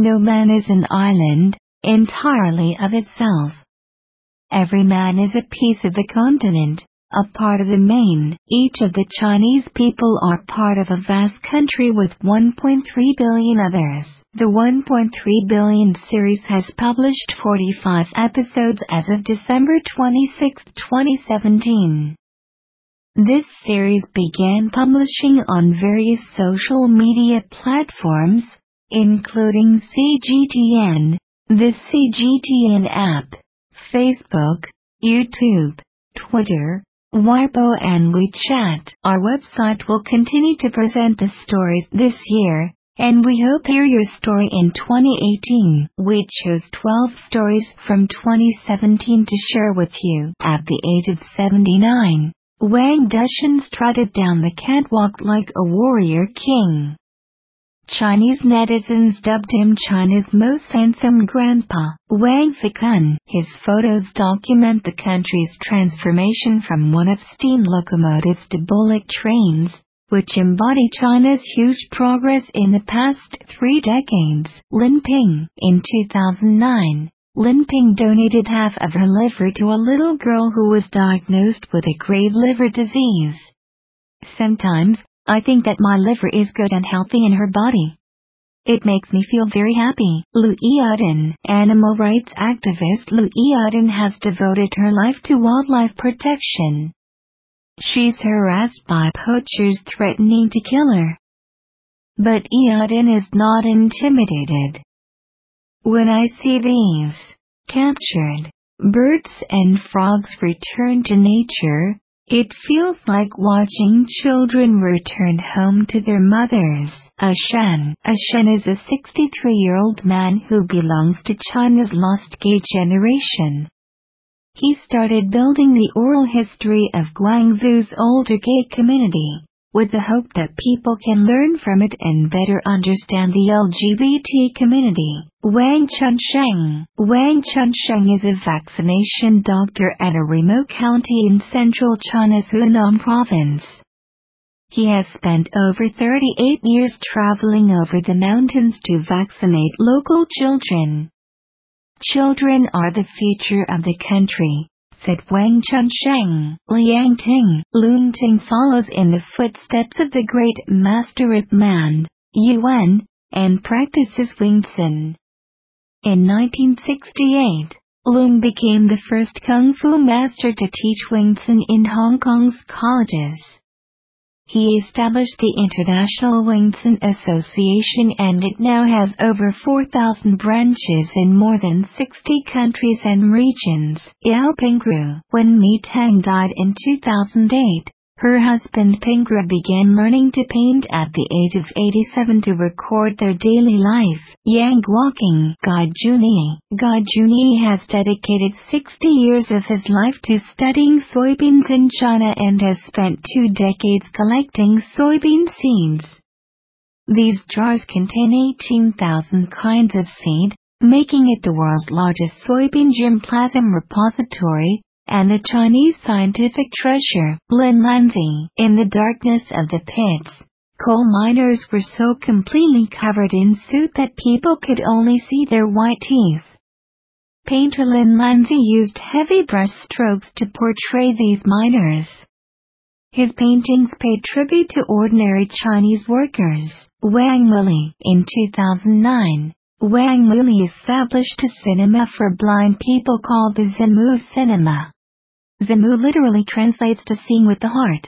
No man is an island, entirely of itself. Every man is a piece of the continent, a part of the main. Each of the Chinese people are part of a vast country with 1.3 billion others. The 1.3 billion series has published 45 episodes as of December 26, 2017. This series began publishing on various social media platforms, including CGTN, the CGTN app, Facebook, YouTube, Twitter, Weibo and WeChat. Our website will continue to present the stories this year, and we hope to hear your story in 2018. We chose 12 stories from 2017 to share with you. At the age of 79, Wang Dushan strutted down the catwalk like a warrior king. Chinese netizens dubbed him China's most handsome grandpa. Wang Fekun. His photos document the country's transformation from one of steam locomotives to bullock trains, which embody China's huge progress in the past 3 decades. Lin Ping. In 2009, Lin Ping donated half of her liver to a little girl who was diagnosed with a grave liver disease. Sometimes, I think that my liver is good and healthy in her body. It makes me feel very happy. Lu Yiden. Animal rights activist Lu Yiden has devoted her life to wildlife protection. She's harassed by poachers threatening to kill her. But Yiden is not intimidated. When I see these captured birds and frogs return to nature, it feels like watching children return home to their mothers. Ashan. Ashan is a 63-year-old man who belongs to China's lost gay generation. He started building the oral history of Guangzhou's older gay community, with the hope that people can learn from it and better understand the LGBT community. Wang Chunsheng. Wang Chunsheng is a vaccination doctor at a remote county in central China's Hunan province. He has spent over 38 years traveling over the mountains to vaccinate local children. Children are the future of the country, said Wang Chunsheng. Liang Ting. Lun Ting follows in the footsteps of the great master Ip Man, Yuan, and practices Wing Tsun. In 1968, Lun became the first kung fu master to teach Wing Tsun in Hong Kong's colleges. He established the International Wing Tsun Association, and it now has over 4,000 branches in more than 60 countries and regions. Yao Pingru. When Mi Tang died in 2008, her husband Pingru began learning to paint at the age of 87 to record their daily life. Yang Guoqing. Guy Juni. Guy Juni has dedicated 60 years of his life to studying soybeans in China and has spent 2 decades collecting soybean seeds. These jars contain 18,000 kinds of seed, making it the world's largest soybean germplasm repository, and a Chinese scientific treasure. Lin Lanzi. In the darkness of the pits, coal miners were so completely covered in soot that people could only see their white teeth. Painter Lin Lanzi used heavy brush strokes to portray these miners. His paintings paid tribute to ordinary Chinese workers. Wang Wili. In 2009, Wang Wili established a cinema for blind people called the Zimu Cinema. Zimu literally translates to seeing with the heart.